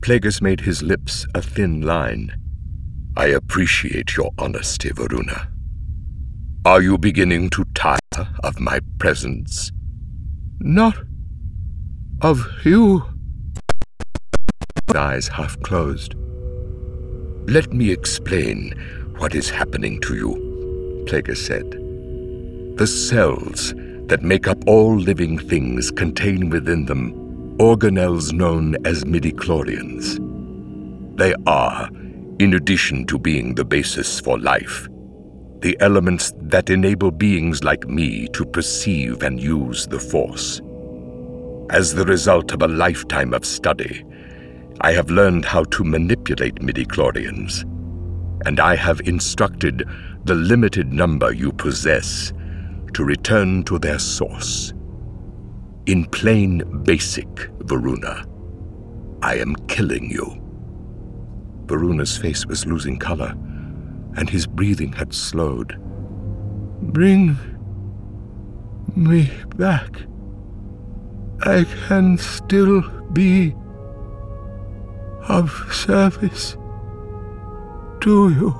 Plagueis made his lips a thin line. I appreciate your honesty, Varuna. Are you beginning to tire of my presence? Not of you. His eyes half closed. Let me explain what is happening to you, Plagueis said. The cells that make up all living things contain within them organelles known as midichlorians. They are, in addition to being the basis for life, the elements that enable beings like me to perceive and use the Force. As the result of a lifetime of study, I have learned how to manipulate midichlorians, and I have instructed the limited number you possess to return to their source. In plain basic, Varuna, I am killing you. Varuna's face was losing color, and his breathing had slowed. Bring me back. I can still be of service to you.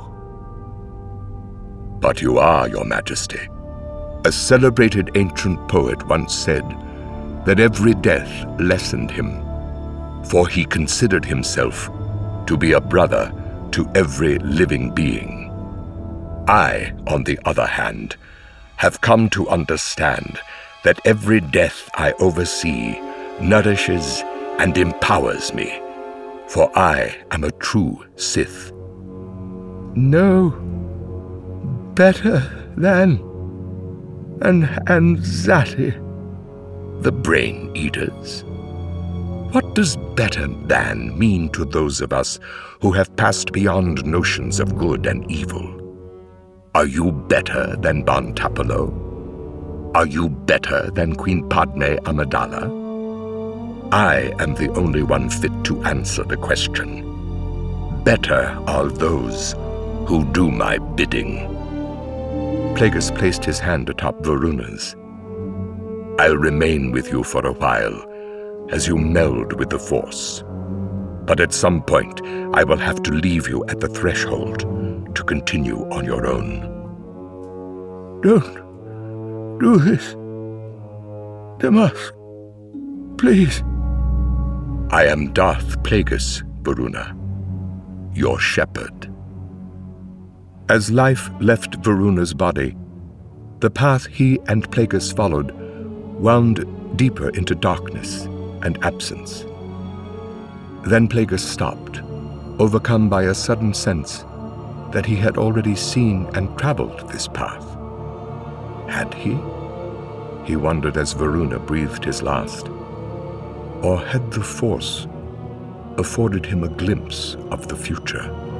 But you are, Your Majesty. A celebrated ancient poet once said that every death lessened him, for he considered himself to be a brother to every living being. I, on the other hand, have come to understand that every death I oversee nourishes and empowers me, for I am a true Sith. No better than an Anzati. The Brain Eaters. What does better than mean to those of us who have passed beyond notions of good and evil? Are you better than Bon Tapalo? Are you better than Queen Padme Amidala? I am the only one fit to answer the question. Better are those who do my bidding. Plagueis placed his hand atop Varuna's. I'll remain with you for a while, as you meld with the Force. But at some point, I will have to leave you at the threshold to continue on your own. Don't do this. Damask, please. I am Darth Plagueis, Varuna, your shepherd. As life left Varuna's body, the path he and Plagueis followed wound deeper into darkness and absence. Then Plagueis stopped, overcome by a sudden sense that he had already seen and traveled this path. Had he? He wondered as Varuna breathed his last. Or had the Force afforded him a glimpse of the future?